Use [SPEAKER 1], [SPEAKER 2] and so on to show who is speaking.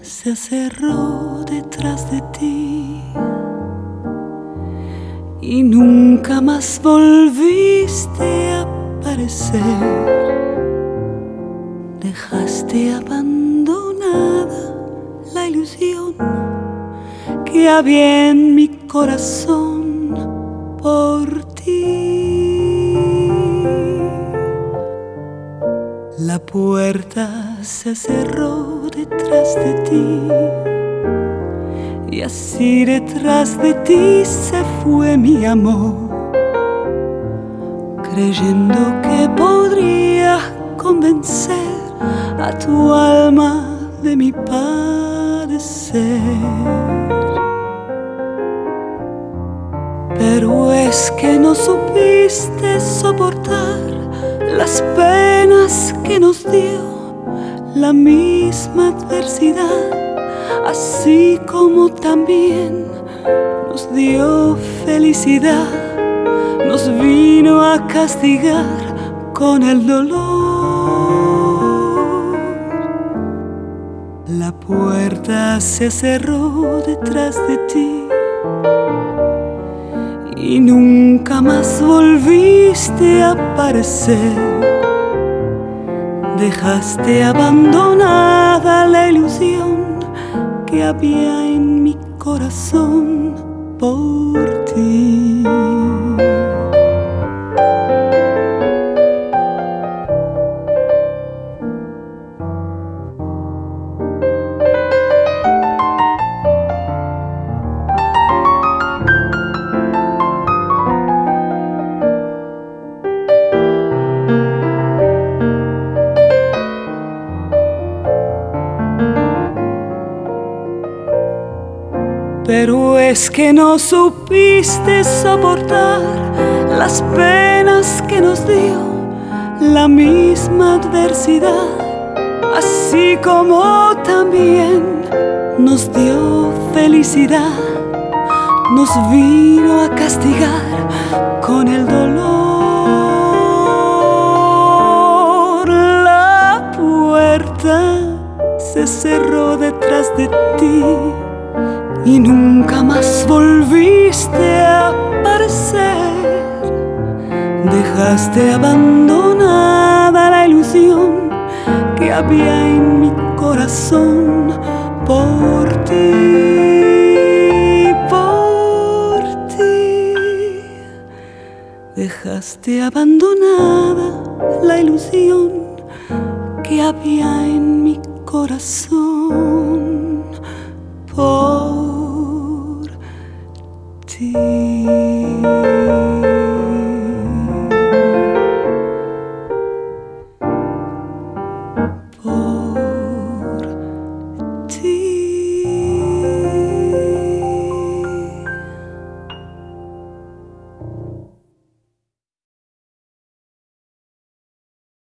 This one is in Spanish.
[SPEAKER 1] se cerró detrás de ti y nunca más volviste a aparecer. Dejaste abandonada la ilusión que había en mi corazón por ti. La puerta se cerró detrás de ti y así detrás de ti se fue mi amor, creyendo que podría convencer a tu alma de mi padecer. Pero es que no supiste soportar las penas que nos dio la misma adversidad, así como también nos dio felicidad, nos vino a castigar con el dolor. La puerta se cerró detrás de ti y nunca más volviste a aparecer. Dejaste abandonada la ilusión que había en mi corazón por ti. Pero es que no supiste soportar las penas que nos dio la misma adversidad, así como también nos dio felicidad, nos vino a castigar con el dolor. La puerta se cerró detrás de ti y nunca más volviste a aparecer. Dejaste abandonada la ilusión que había en mi corazón por ti, por ti. Dejaste abandonada la ilusión que había en mi corazón por ti. Por ti.